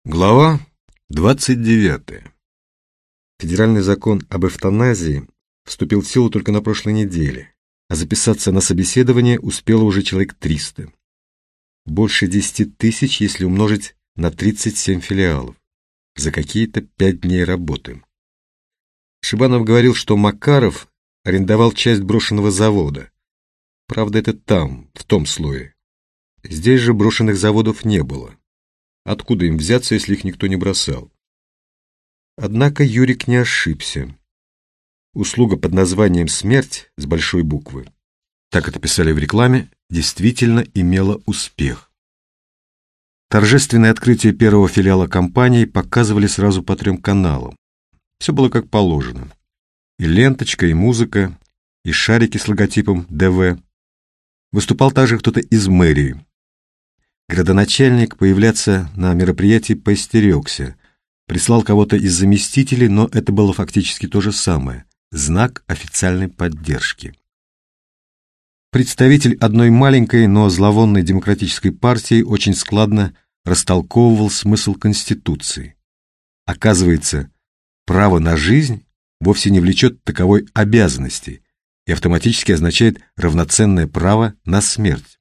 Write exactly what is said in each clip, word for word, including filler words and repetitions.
Глава двадцать девятая. Федеральный закон об эвтаназии вступил в силу только на прошлой неделе, а записаться на собеседование успело уже человек триста. Больше десяти тысяч, если умножить на тридцать семь филиалов, за какие-то пять дней работы. Шибанов говорил, что Макаров арендовал часть брошенного завода. Правда, это там, в том слое. Здесь же брошенных заводов не было. Откуда им взяться, если их никто не бросал? Однако Юрик не ошибся. Услуга под названием «Смерть» с большой буквы, так это писали в рекламе, действительно имела успех. Торжественное открытие первого филиала компании показывали сразу по трем каналам. Все было как положено. И ленточка, и музыка, и шарики с логотипом ДВ. Выступал также кто-то из мэрии. Градоначальник появляться на мероприятии поостерегся, прислал кого-то из заместителей, но это было фактически то же самое – знак официальной поддержки. Представитель одной маленькой, но зловонной демократической партии очень складно растолковывал смысл Конституции. Оказывается, право на жизнь вовсе не влечет таковой обязанности и автоматически означает равноценное право на смерть.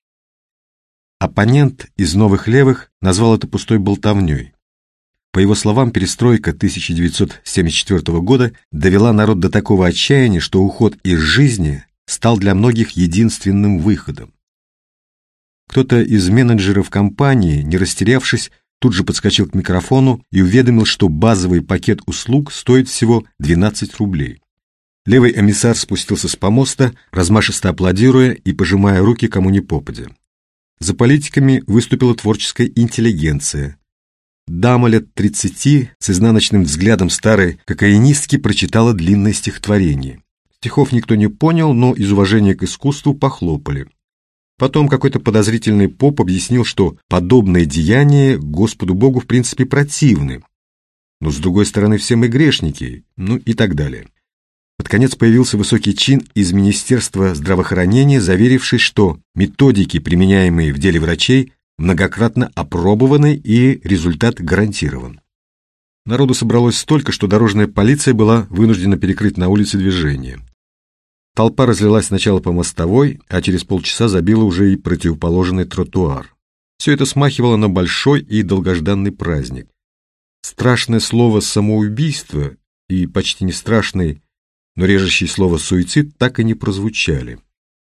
Оппонент из новых левых назвал это пустой болтовней. По его словам, перестройка тысяча девятьсот семьдесят четвёртого года довела народ до такого отчаяния, что уход из жизни стал для многих единственным выходом. Кто-то из менеджеров компании, не растерявшись, тут же подскочил к микрофону и уведомил, что базовый пакет услуг стоит всего двенадцать рублей. Левый эмиссар спустился с помоста, размашисто аплодируя и пожимая руки кому ни попадя. За политиками выступила творческая интеллигенция. Дама лет тридцати с изнаночным взглядом старой кокаинистки прочитала длинное стихотворение. Стихов никто не понял, но из уважения к искусству похлопали. Потом какой-то подозрительный поп объяснил, что подобные деяния Господу Богу в принципе противны. Но с другой стороны все мы грешники, ну и так далее. Под конец появился высокий чин из Министерства здравоохранения, заверивший, что методики, применяемые в деле врачей, многократно опробованы и результат гарантирован. Народу собралось столько, что дорожная полиция была вынуждена перекрыть на улице движение. Толпа разлилась сначала по мостовой, а через полчаса забила уже и противоположный тротуар. Все это смахивало на большой и долгожданный праздник. Страшное слово «самоубийство» и почти не страшный, но режущее слово «суицид» так и не прозвучали.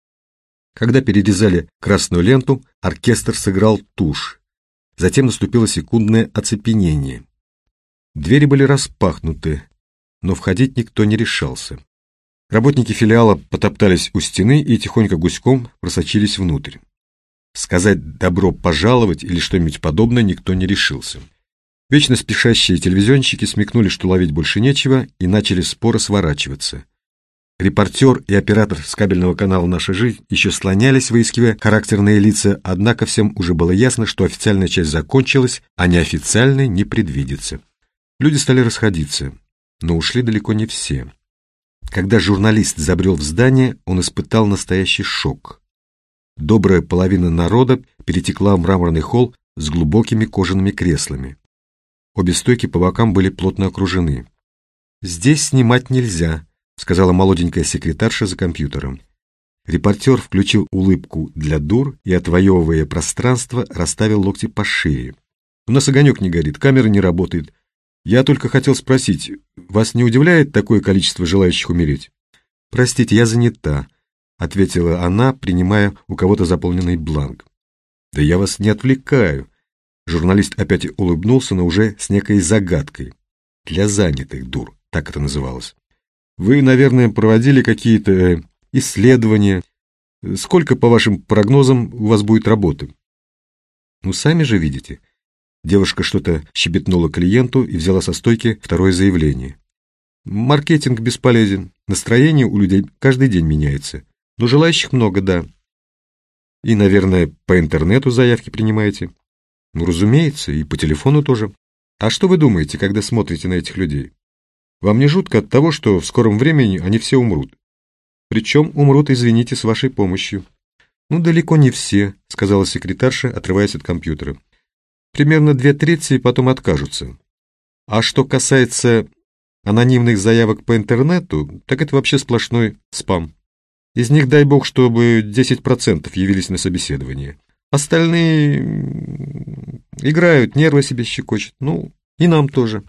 Когда перерезали красную ленту, оркестр сыграл тушь. Затем наступило секундное оцепенение. Двери были распахнуты, но входить никто не решался. Работники филиала потоптались у стены и тихонько гуськом просочились внутрь. Сказать «добро пожаловать» или что-нибудь подобное никто не решился. Вечно спешащие телевизионщики смекнули, что ловить больше нечего, и начали споро сворачиваться. Репортер и оператор с кабельного канала «Наша жизнь» еще слонялись, выискивая характерные лица, однако всем уже было ясно, что официальная часть закончилась, а неофициальной не предвидится. Люди стали расходиться, но ушли далеко не все. Когда журналист забрел в здание, он испытал настоящий шок. Добрая половина народа перетекла в мраморный холл с глубокими кожаными креслами. Обе стойки по бокам были плотно окружены. «Здесь снимать нельзя», — сказала молоденькая секретарша за компьютером. Репортер включил улыбку для дур и, отвоевывая пространство, расставил локти пошире. «У нас огонек не горит, камера не работает. Я только хотел спросить, вас не удивляет такое количество желающих умереть?» «Простите, я занята», — ответила она, принимая у кого-то заполненный бланк. «Да я вас не отвлекаю». Журналист опять улыбнулся, но уже с некой загадкой. «Для занятых дур», так это называлось. «Вы, наверное, проводили какие-то исследования. Сколько, по вашим прогнозам, у вас будет работы?» «Ну, сами же видите». Девушка что-то щебетнула клиенту и взяла со стойки второе заявление. «Маркетинг бесполезен. Настроение у людей каждый день меняется. Но желающих много, да. И, наверное, по интернету заявки принимаете?» «Ну, разумеется, и по телефону тоже. А что вы думаете, когда смотрите на этих людей? Вам не жутко от того, что в скором времени они все умрут? Причем умрут, извините, с вашей помощью». «Ну, далеко не все», — сказала секретарша, отрываясь от компьютера. Примерно две трети потом откажутся. А что касается анонимных заявок по интернету, так это вообще сплошной спам. Из них, дай бог, чтобы десять процентов явились на собеседование. Остальные играют, нервы себе щекочут. Ну, и нам тоже.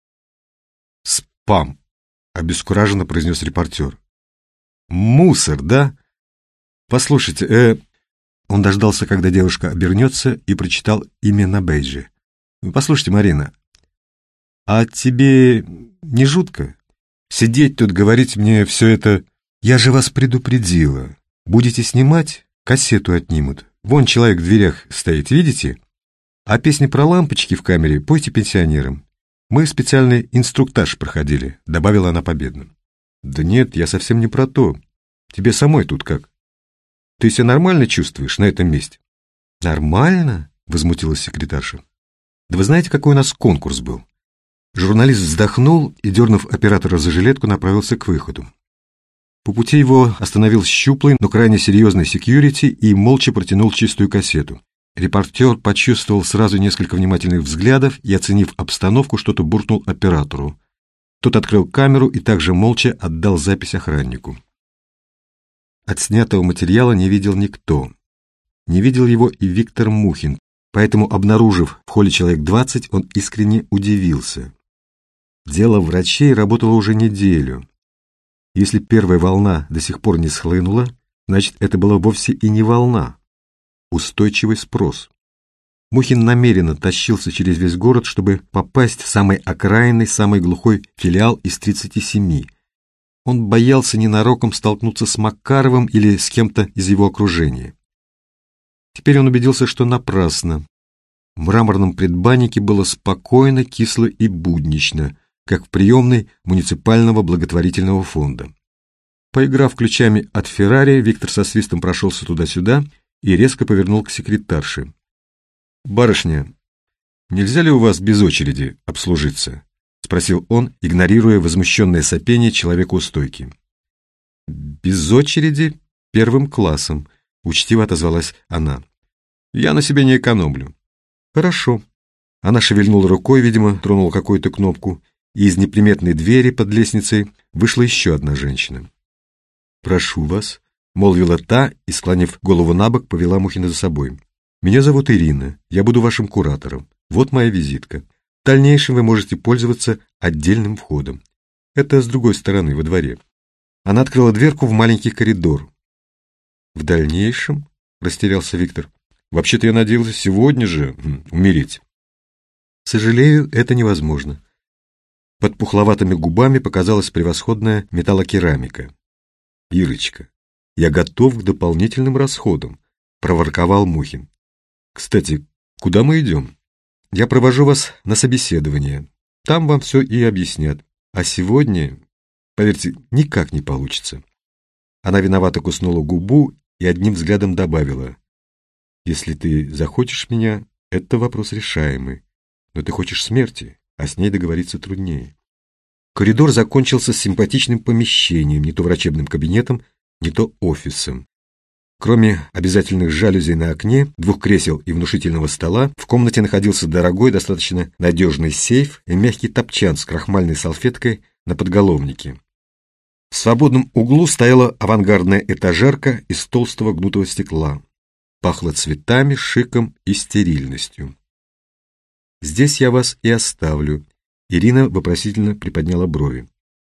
Спам, обескураженно произнес репортер. Мусор, да? Послушайте, э... Он дождался, когда девушка обернется, и прочитал имя на бейджи. Послушайте, Марина, а тебе не жутко? Сидеть тут, говорить мне все это... Я же вас предупредила. Будете снимать, кассету отнимут. Вон человек в дверях стоит, видите? А песни про лампочки в камере пойте пенсионерам. Мы специальный инструктаж проходили, добавила она победно. Да нет, я совсем не про то. Тебе самой тут как? Ты себя нормально чувствуешь на этом месте? Нормально? Возмутилась секретарша. Да вы знаете, какой у нас конкурс был? Журналист вздохнул и, дернув оператора за жилетку, направился к выходу. По пути его остановил щуплый, но крайне серьезный секьюрити и молча протянул чистую кассету. Репортер почувствовал сразу несколько внимательных взглядов и, оценив обстановку, что-то буркнул оператору. Тот открыл камеру и также молча отдал запись охраннику. Отснятого материала не видел никто. Не видел его и Виктор Мухин, поэтому, обнаружив в холле человек двадцать, он искренне удивился. Дело врачей работало уже неделю. Если первая волна до сих пор не схлынула, значит, это была вовсе и не волна. Устойчивый спрос. Мухин намеренно тащился через весь город, чтобы попасть в самый окраинный, самый глухой филиал из тридцати семи. Он боялся ненароком столкнуться с Макаровым или с кем-то из его окружения. Теперь он убедился, что напрасно. В мраморном предбаннике было спокойно, кисло и буднично, как в приемной муниципального благотворительного фонда. Поиграв ключами от Феррари, Виктор со свистом прошелся туда-сюда и резко повернул к секретарше. «Барышня, нельзя ли у вас без очереди обслужиться?» — спросил он, игнорируя возмущенное сопение человека у стойки. «Без очереди первым классом», — учтиво отозвалась она. «Я на себе не экономлю». «Хорошо». Она шевельнула рукой, видимо, тронула какую-то кнопку, и из неприметной двери под лестницей вышла еще одна женщина. «Прошу вас», — молвила та и, склонив голову на бок, повела Мухина за собой. «Меня зовут Ирина, я буду вашим куратором. Вот моя визитка. В дальнейшем вы можете пользоваться отдельным входом. Это с другой стороны, во дворе». Она открыла дверку в маленький коридор. «В дальнейшем?» — растерялся Виктор. «Вообще-то я надеялся сегодня же м, умереть». «Сожалею, это невозможно». Под пухловатыми губами показалась превосходная металлокерамика. «Ирочка, я готов к дополнительным расходам», — проворковал Мухин. «Кстати, куда мы идем? Я провожу вас на собеседование. Там вам все и объяснят. А сегодня, поверьте, никак не получится». Она виновато куснула губу и одним взглядом добавила: «Если ты захочешь меня, это вопрос решаемый. Но ты хочешь смерти, а с ней договориться труднее». Коридор закончился симпатичным помещением, не то врачебным кабинетом, не то офисом. Кроме обязательных жалюзей на окне, двух кресел и внушительного стола, в комнате находился дорогой, достаточно надежный сейф и мягкий топчан с крахмальной салфеткой на подголовнике. В свободном углу стояла авангардная этажерка из толстого гнутого стекла. Пахло цветами, шиком и стерильностью. «Здесь я вас и оставлю», — Ирина вопросительно приподняла брови.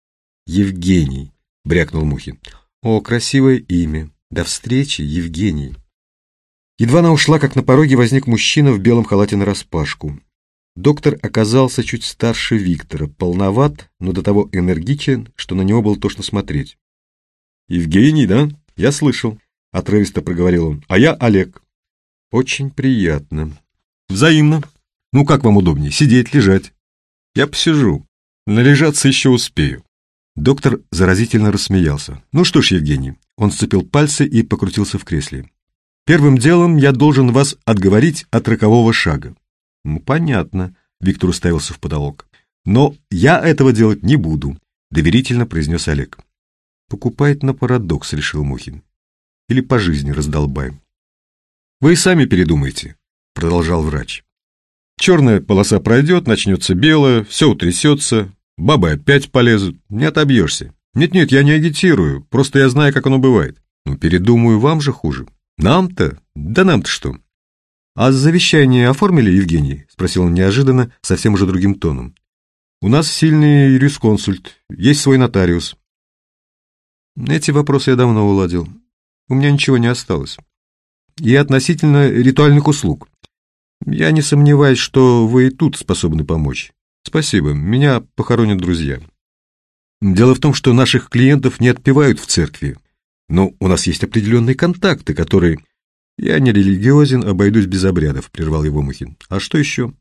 «Евгений», — брякнул Мухин. «О, красивое имя. До встречи, Евгений». Едва она ушла, как на пороге возник мужчина в белом халате нараспашку. Доктор оказался чуть старше Виктора, полноват, но до того энергичен, что на него было тошно смотреть. «Евгений, да? Я слышал», — отрывисто проговорил он. «А я Олег». «Очень приятно». «Взаимно. Ну, как вам удобнее, сидеть, лежать?» «Я посижу. Належаться еще успею». Доктор заразительно рассмеялся. «Ну что ж, Евгений». Он сцепил пальцы и покрутился в кресле. «Первым делом я должен вас отговорить от рокового шага». «Ну, понятно», — Виктор уставился в потолок. «Но я этого делать не буду», — доверительно произнес Олег. «Покупает на парадокс», — решил Мухин. «Или по жизни раздолбаем». «Вы и сами передумайте», — продолжал врач. Черная полоса пройдет, начнется белая, все утрясется, бабы опять полезут, не отобьешься. Нет-нет, я не агитирую, просто я знаю, как оно бывает. Ну, передумаю, вам же хуже. Нам-то? Да нам-то что? А завещание оформили, Евгений? Спросил он неожиданно, совсем уже другим тоном. У нас сильный юрисконсульт, есть свой нотариус. Эти вопросы я давно уладил. У меня ничего не осталось. И относительно ритуальных услуг. Я не сомневаюсь, что вы и тут способны помочь. Спасибо, меня похоронят друзья. Дело в том, что наших клиентов не отпевают в церкви, но у нас есть определенные контакты, которые... Я не религиозен, обойдусь без обрядов, прервал его Мухин. А что еще?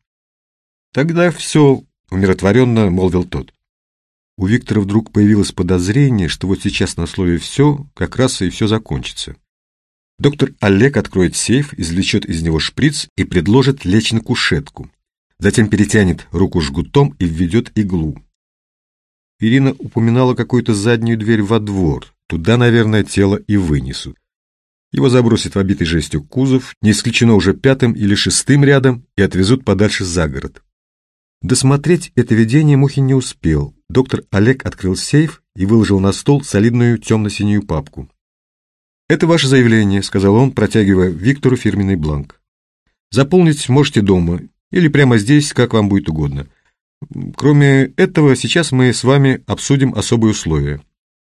Тогда все, умиротворенно молвил тот. У Виктора вдруг появилось подозрение, что вот сейчас на слове «все» как раз и все закончится. Доктор Олег откроет сейф, извлечет из него шприц и предложит лечь на кушетку. Затем перетянет руку жгутом и введет иглу. Ирина упоминала какую-то заднюю дверь во двор. Туда, наверное, тело и вынесут. Его забросят в обитый жестью кузов, не исключено уже пятым или шестым рядом, и отвезут подальше за город. Досмотреть это видение Мухин не успел. Доктор Олег открыл сейф и выложил на стол солидную темно-синюю папку. «Это ваше заявление», — сказал он, протягивая Виктору фирменный бланк. «Заполнить можете дома или прямо здесь, как вам будет угодно. Кроме этого, сейчас мы с вами обсудим особые условия».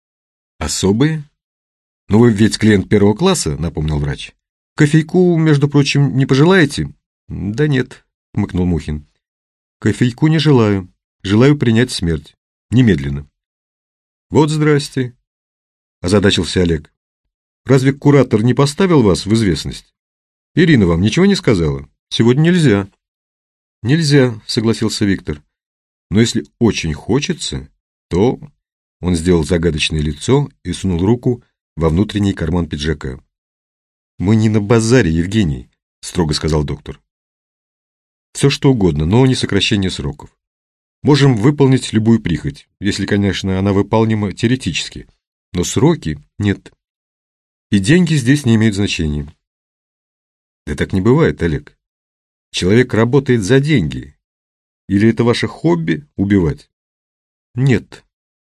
«Особые? Ну вы ведь клиент первого класса», — напомнил врач. «Кофейку, между прочим, не пожелаете?» «Да нет», — хмыкнул Мухин. «Кофейку не желаю. Желаю принять смерть. Немедленно». «Вот здрасте», — озадачился Олег. «Разве куратор не поставил вас в известность? Ирина вам ничего не сказала? Сегодня нельзя». «Нельзя», — согласился Виктор. «Но если очень хочется, то...» Он сделал загадочное лицо и сунул руку во внутренний карман пиджака. «Мы не на базаре, Евгений», — строго сказал доктор. «Все что угодно, но не сокращение сроков. Можем выполнить любую прихоть, если, конечно, она выполнима теоретически, но сроки нет. И деньги здесь не имеют значения». «Да так не бывает, Олег. Человек работает за деньги. Или это ваше хобби — убивать?» «Нет.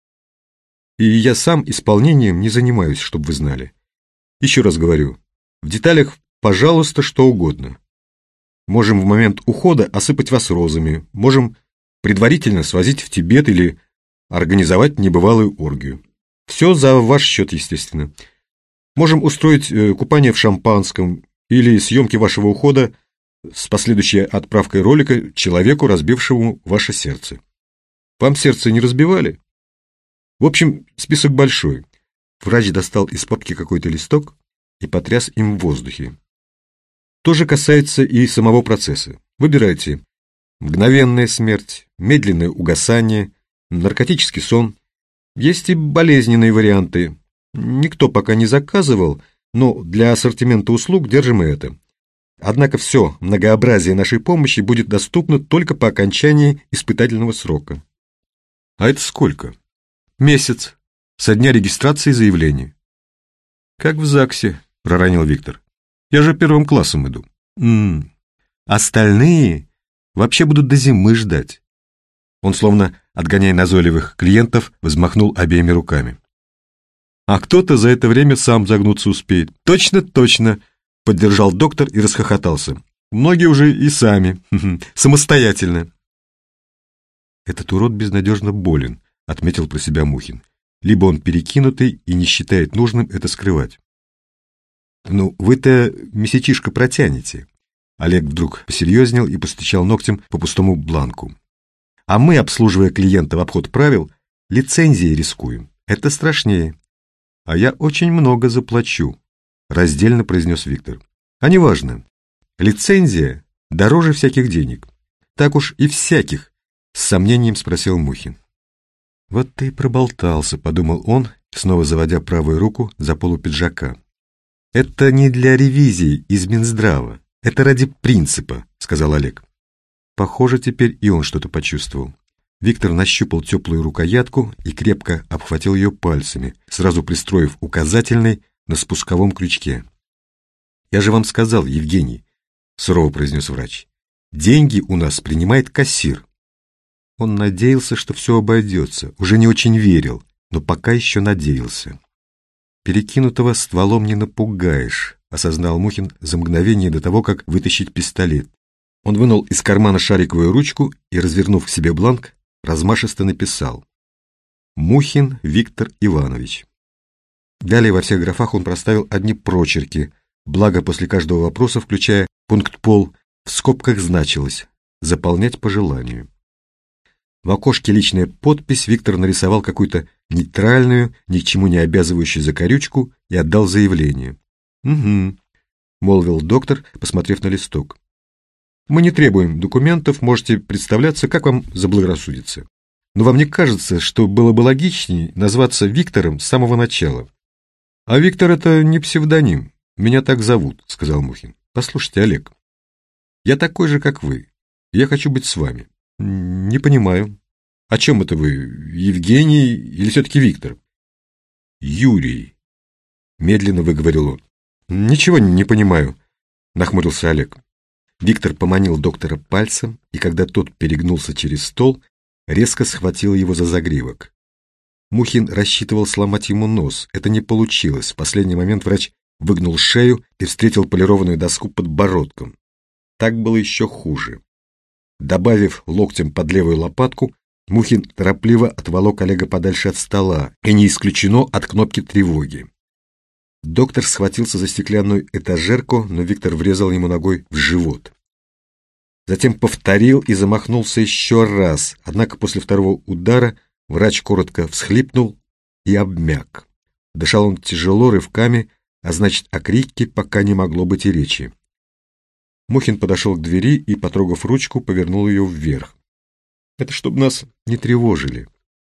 И я сам исполнением не занимаюсь, чтобы вы знали. Еще раз говорю, в деталях, пожалуйста, что угодно. Можем в момент ухода осыпать вас розами, можем предварительно свозить в Тибет или организовать небывалую оргию. Все за ваш счет, естественно. Можем устроить купание в шампанском или съемки вашего ухода с последующей отправкой ролика человеку, разбившему ваше сердце. Вам сердце не разбивали? В общем, список большой». Врач достал из папки какой-то листок и потряс им в воздухе. То же касается и самого процесса. Выбирайте: мгновенная смерть, медленное угасание, наркотический сон. Есть и болезненные варианты. Никто пока не заказывал, но для ассортимента услуг держим и это. Однако все многообразие нашей помощи будет доступно только по окончании испытательного срока. А это сколько? Месяц. Со дня регистрации заявления. Как в ЗАГСе, проронил Виктор. Я же первым классом иду. М-м. Остальные вообще будут до зимы ждать. Он, словно отгоняя назойливых клиентов, взмахнул обеими руками. А кто-то за это время сам загнуться успеет. Точно, точно, поддержал доктор и расхохотался. Многие уже и сами, самостоятельно. Этот урод безнадежно болен, отметил про себя Мухин. Либо он перекинутый и не считает нужным это скрывать. «Ну, вы-то месячишко протянете». Олег вдруг посерьезнел и постучал ногтем по пустому бланку. «А мы, обслуживая клиента в обход правил, лицензией рискуем. Это страшнее. А я очень много заплачу», — раздельно произнес Виктор. «А неважно. Лицензия дороже всяких денег. Так уж и всяких», — с сомнением спросил Мухин. «Вот ты и проболтался», — подумал он, снова заводя правую руку за полу пиджака. «Это не для ревизии из Минздрава, это ради принципа», — сказал Олег. Похоже, теперь и он что-то почувствовал. Виктор нащупал теплую рукоятку и крепко обхватил ее пальцами, сразу пристроив указательный на спусковом крючке. «Я же вам сказал, Евгений», — сурово произнес врач, Деньги у нас принимает кассир. Он надеялся, что все обойдется, уже не очень верил, но пока еще надеялся. «Перекинутого стволом не напугаешь», — осознал Мухин за мгновение до того, как вытащить пистолет. Он вынул из кармана шариковую ручку и, развернув к себе бланк, размашисто написал: «Мухин Виктор Иванович». Далее во всех графах он проставил одни прочерки, благо после каждого вопроса, включая пункт «пол», в скобках значилось «заполнять по желанию». В окошке «Личная подпись» Виктор нарисовал какую-то нейтральную, ни к чему не обязывающую закорючку и отдал заявление. «Угу», — молвил доктор, посмотрев на листок. «Мы не требуем документов, можете представляться, как вам заблагорассудится. Но вам не кажется, что было бы логичнее назваться Виктором с самого начала?» «А Виктор — это не псевдоним. Меня так зовут», — сказал Мухин. «Послушайте, Олег, я такой же, как вы. Я хочу быть с вами». «Не понимаю. О чем это вы? Евгений или все-таки Виктор?» «Юрий», — медленно выговорил он. «Ничего не понимаю», — нахмурился Олег. Виктор поманил доктора пальцем, и когда тот перегнулся через стол, резко схватил его за загривок. Мухин рассчитывал сломать ему нос. Это не получилось. В последний момент врач выгнул шею и встретил полированную доску подбородком. Так было еще хуже. Добавив локтем под левую лопатку, Мухин торопливо отволок Олега подальше от стола, и не исключено от кнопки тревоги. Доктор схватился за стеклянную этажерку, но Виктор врезал ему ногой в живот. Затем повторил и замахнулся еще раз, однако после второго удара врач коротко всхлипнул и обмяк. Дышал он тяжело, рывками, а значит, о крике пока не могло быть и речи. Мухин подошел к двери и, потрогав ручку, повернул ее вверх. «Это чтобы нас не тревожили»,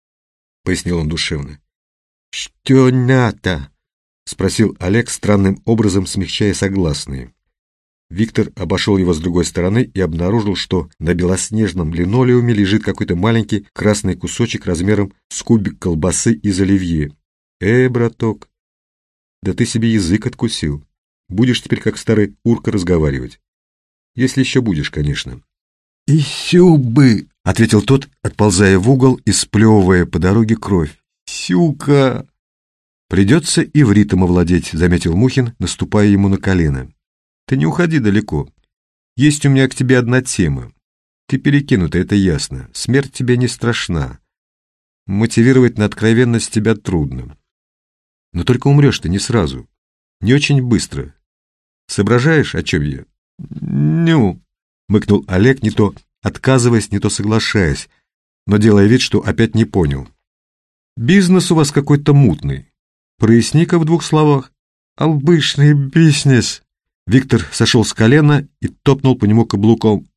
— пояснил он душевно. «Что надо?» — спросил Олег, странным образом смягчая согласные. Виктор обошел его с другой стороны и обнаружил, что на белоснежном линолеуме лежит какой-то маленький красный кусочек размером с кубик колбасы из оливье. «Э, браток, да ты себе язык откусил. Будешь теперь как старый урка разговаривать. Если еще будешь, конечно». «Еще бы!» — ответил тот, отползая в угол и сплевывая по дороге кровь. «Сюка!» «Придется ивритом овладеть», — заметил Мухин, наступая ему на колено. «Ты не уходи далеко. Есть у меня к тебе одна тема. Ты перекинутый, это ясно. Смерть тебе не страшна. Мотивировать на откровенность тебя трудно. Но только умрешь ты не сразу. Не очень быстро. Соображаешь, о чем я?» «Ню», — мыкнул Олег, не то отказываясь, не то соглашаясь, но делая вид, что опять не понял. «Бизнес у вас какой-то мутный. Проясни-ка в двух словах». «Обычный бизнес». Виктор сошел с колена и топнул по нему каблуком.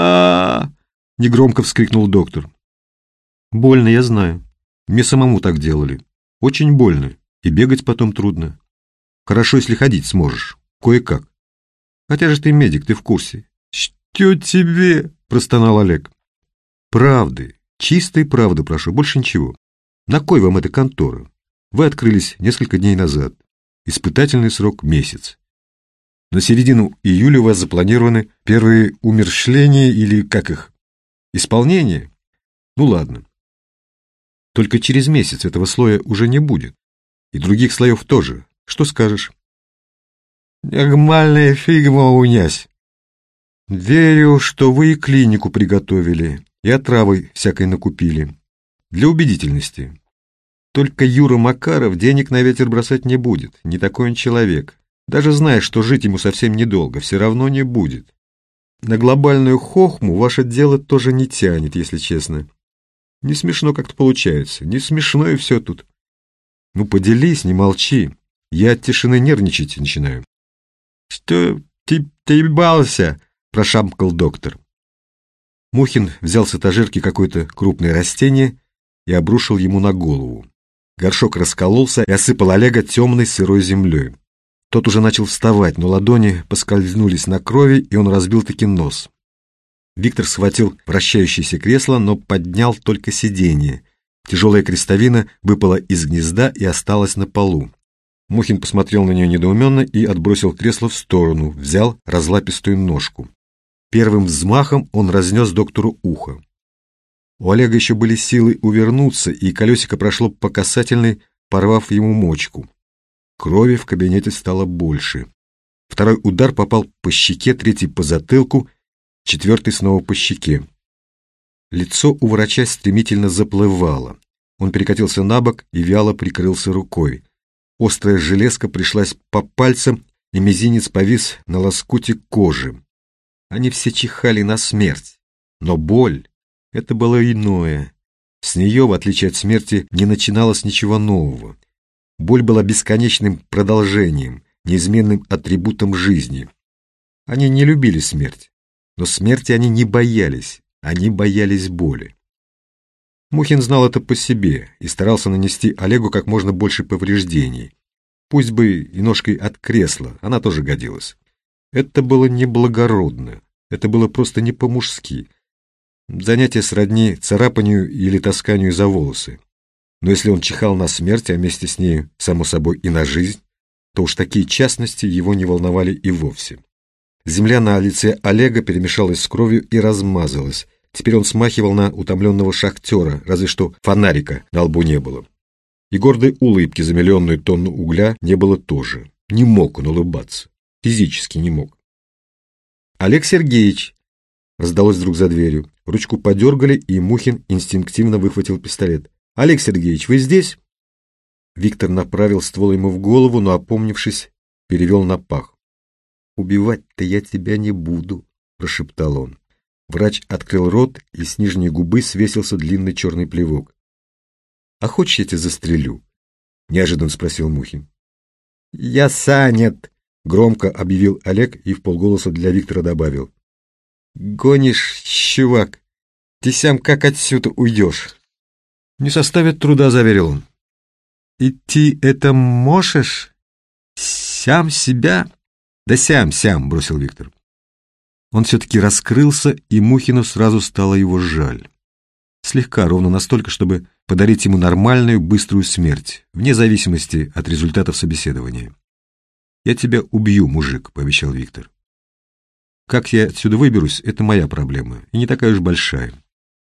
а негромко вскрикнул доктор. «Больно, я знаю. Мне самому так делали. Очень больно, и бегать потом трудно. Хорошо, если ходить сможешь. Кое-как. Хотя же ты медик, ты в курсе». «Что тебе?» – простонал Олег. «Правды, чистой правды прошу, больше ничего. На кой вам эта контора? Вы открылись несколько дней назад. Испытательный срок – месяц. На середину июля у вас запланированы первые умерщвления или, как их, исполнение? Ну ладно. Только через месяц этого слоя уже не будет. И других слоев тоже. Что скажешь?» «Нормальная фигма унясь. Верю, что вы и клинику приготовили, и отравы всякой накупили. Для убедительности. Только Юра Макаров денег на ветер бросать не будет, не такой он человек. Даже зная, что жить ему совсем недолго, все равно не будет. На глобальную хохму ваше дело тоже не тянет, если честно. Не смешно как-то получается, не смешно и все тут. Ну поделись, не молчи, я от тишины нервничать начинаю». «Что ты ебался?» — прошамкал доктор. Мухин взял с этажерки какое-то крупное растение и обрушил ему на голову. Горшок раскололся и осыпал Олега темной сырой землей. Тот уже начал вставать, но ладони поскользнулись на крови, и он разбил-таки нос. Виктор схватил вращающееся кресло, но поднял только сиденье. Тяжелая крестовина выпала из гнезда и осталась на полу. Мухин посмотрел на нее недоуменно и отбросил кресло в сторону, взял разлапистую ножку. Первым взмахом он разнес доктору ухо. У Олега еще были силы увернуться, и колесико прошло по касательной, порвав ему мочку. Крови в кабинете стало больше. Второй удар попал по щеке, третий по затылку, четвертый снова по щеке. Лицо у врача стремительно заплывало. Он перекатился на бок и вяло прикрылся рукой. Острая железка пришлась по пальцам, и мизинец повис на лоскуте кожи. Они все чихали на смерть. Но боль — это было иное. С нее, в отличие от смерти, не начиналось ничего нового. Боль была бесконечным продолжением, неизменным атрибутом жизни. Они не любили смерть, но смерти они не боялись, они боялись боли. Мухин знал это по себе и старался нанести Олегу как можно больше повреждений. Пусть бы и ножкой от кресла, она тоже годилась. Это было неблагородно, это было просто не по-мужски. Занятие сродни царапанию или тасканию за волосы. Но если он чихал на смерть, а вместе с ней, само собой, и на жизнь, то уж такие частности его не волновали и вовсе. Земля на лице Олега перемешалась с кровью и размазалась. Теперь он смахивал на утомленного шахтера, разве что фонарика на лбу не было. И гордой улыбки за миллионную тонну угля не было тоже. Не мог он улыбаться. Физически не мог. «Олег Сергеевич!» раздалось вдруг за дверью. Ручку подергали, и Мухин инстинктивно выхватил пистолет. «Олег Сергеевич, вы здесь?» Виктор направил ствол ему в голову, но, опомнившись, перевел на пах. «Убивать-то я тебя не буду», — прошептал он. Врач открыл рот, и с нижней губы свесился длинный черный плевок. «А хочешь, я тебя застрелю?» — неожиданно спросил Мухин. «Я занят», — громко объявил Олег и вполголоса для Виктора добавил. «Гонишь, чувак, ты сам как отсюда уйдешь?» «Не составит труда», — заверил он. «И ты это можешь? Сам себя?» «Да сям, сям», — бросил Виктор. Он все-таки раскрылся, и Мухину сразу стало его жаль. Слегка, ровно настолько, чтобы подарить ему нормальную, быструю смерть, вне зависимости от результатов собеседования. «Я тебя убью, мужик», — пообещал Виктор. «Как я отсюда выберусь, это моя проблема, и не такая уж большая».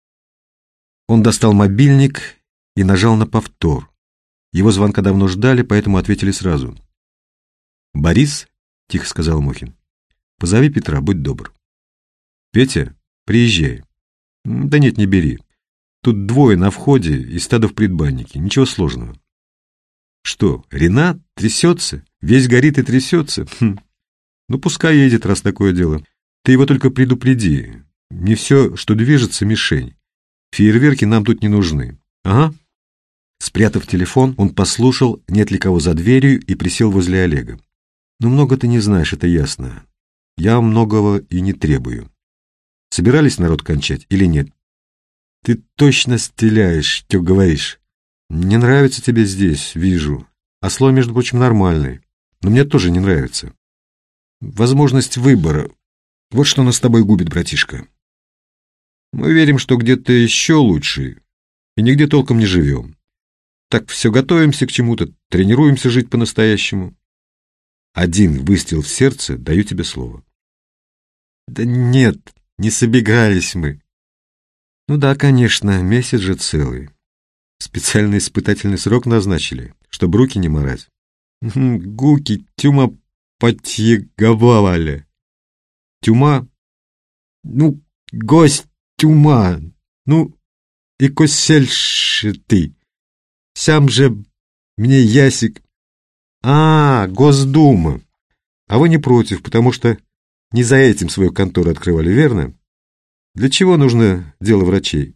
Он достал мобильник и нажал на повтор. Его звонка давно ждали, поэтому ответили сразу. «Борис?» — тихо сказал Мухин. «Позови Петра, будь добр». «Петя, приезжай». «Да нет, не бери. Тут двое на входе и стадо в предбаннике. Ничего сложного». «Что, Ренат трясется? Весь горит и трясется? Хм. Ну, пускай едет, раз такое дело. Ты его только предупреди. Не все, что движется, мишень. Фейерверки нам тут не нужны. Ага». Спрятав телефон, он послушал, нет ли кого за дверью, и присел возле Олега. «Ну, много ты не знаешь, это ясно. Я многого и не требую. Собирались народ кончать или нет?» «Ты точно стреляешь, что говоришь. Не нравится тебе здесь, вижу. А слой, между прочим, нормальный. Но мне тоже не нравится. Возможность выбора. Вот что нас с тобой губит, братишка. Мы верим, что где-то еще лучше, и нигде толком не живем. Так все готовимся к чему-то, тренируемся жить по-настоящему. Один выстрел в сердце, даю тебе слово». «Да нет, не собирались мы». «Ну да, конечно, месяц же целый. Специальный испытательный срок назначили, чтобы руки не морать». «Гуки, тюма потеговали». «Тюма? Ну, гость тюма. Ну, и косельши ты. Сам же мне ясик». «А, Госдума. А вы не против, потому что не за этим свою контору открывали, верно? Для чего нужно дело врачей?»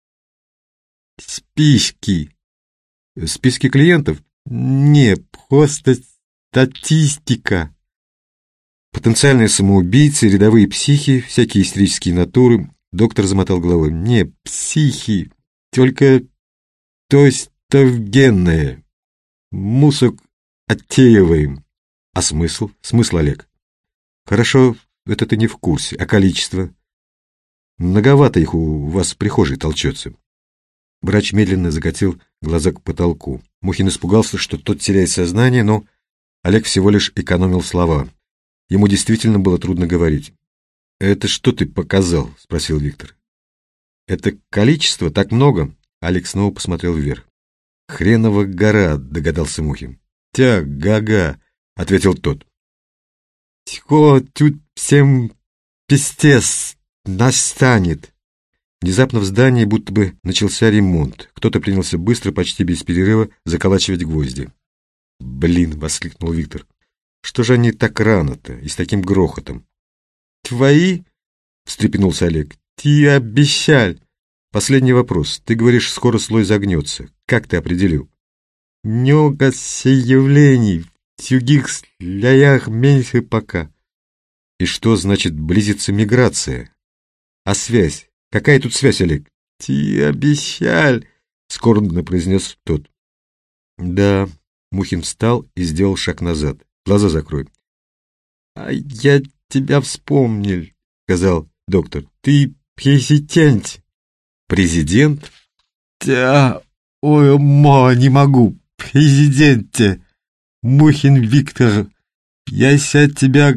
«Списки». «Списки клиентов?» «Не, просто статистика». «Потенциальные самоубийцы, рядовые психи, всякие истерические натуры». Доктор замотал головой. «Не, психи, только то есть то генное. Мусок оттеиваем». «А смысл? Смысл, Олег?» «Хорошо, это ты не в курсе. А количество?» «Многовато их у вас в прихожей толчется». Врач медленно закатил глаза к потолку. Мухин испугался, что тот теряет сознание, но Олег всего лишь экономил слова. Ему действительно было трудно говорить. «Это что ты показал?» — спросил Виктор. «Это количество так много?» Алекс снова посмотрел вверх. «Хренова гора», — догадался Мухин. «Тя, га-га», — ответил тот. «Тько, тут всем пиздец настанет». Внезапно в здании будто бы начался ремонт. Кто-то принялся быстро, почти без перерыва, заколачивать гвозди. «Блин!» — воскликнул Виктор. «Что же они так рано-то и с таким грохотом?» «Твои?» — встрепенулся Олег. «Ты обещал!» «Последний вопрос. Ты говоришь, скоро слой загнется. Как ты определил?» «Много явлений. В других слоях меньше пока». «И что значит близится миграция? А связь? Какая тут связь, Олег?» «Ты обещал!» — скорбно произнес тот. «Да». Мухин встал и сделал шаг назад. «Глаза закрой». «А я тебя вспомнил», — сказал доктор. «Ты президент». «Президент?» «Да, ой, ма, не могу. Президенте. Мухин Виктор. Я ся тебя...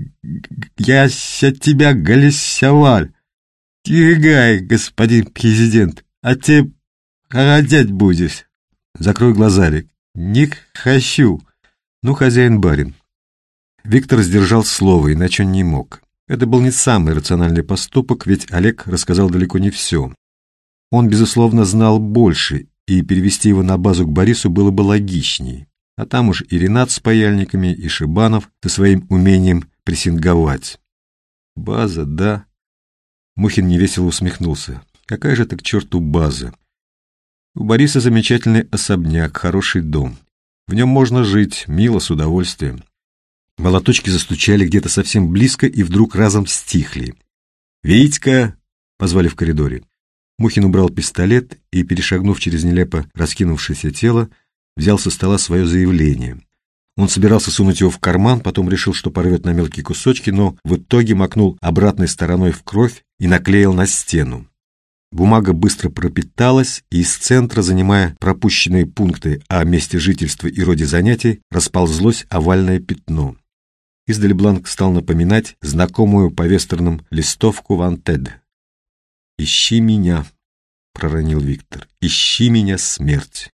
Я ся тебя голосовал. Дорогой господин президент, а ты холодеть будешь». «Закрой глаза, Рик». «Не хочу». «Ну, хозяин-барин». Виктор сдержал слово, иначе он не мог. Это был не самый рациональный поступок, ведь Олег рассказал далеко не все. Он, безусловно, знал больше, и перевести его на базу к Борису было бы логичней. А там уж и Ренат с паяльниками, и Шибанов со своим умением прессинговать. «База, да?» Мухин невесело усмехнулся. «Какая же это к черту база? У Бориса замечательный особняк, хороший дом. В нем можно жить, мило, с удовольствием». Молоточки застучали где-то совсем близко и вдруг разом стихли. «Витька!» — позвали в коридоре. Мухин убрал пистолет и, перешагнув через нелепо раскинувшееся тело, взял со стола свое заявление. Он собирался сунуть его в карман, потом решил, что порвет на мелкие кусочки, но в итоге макнул обратной стороной в кровь и наклеил на стену. Бумага быстро пропиталась, и из центра, занимая пропущенные пункты о месте жительства и роде занятий, расползлось овальное пятно. Издали бланк стал напоминать знакомую по вестернам листовку «Wanted». «Ищи меня», — проронил Виктор, — «ищи меня, смерть».